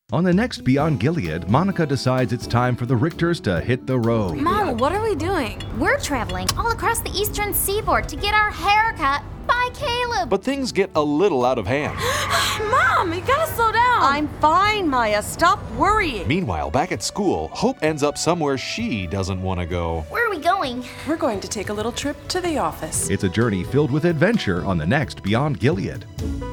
On the next Beyond Gilead, Monica decides it's time for the Richters to hit the road. Mom, what are we doing? We're traveling all across the eastern seaboard to get our hair cut by Caleb. But things get a little out of hand. Mom, you gotta slow down. I'm fine, Maya. Stop worrying. Meanwhile, back at school, Hope ends up somewhere she doesn't want to go. Where are we going? We're going to take a little trip to the office. It's a journey filled with adventure on the next Beyond Gilead.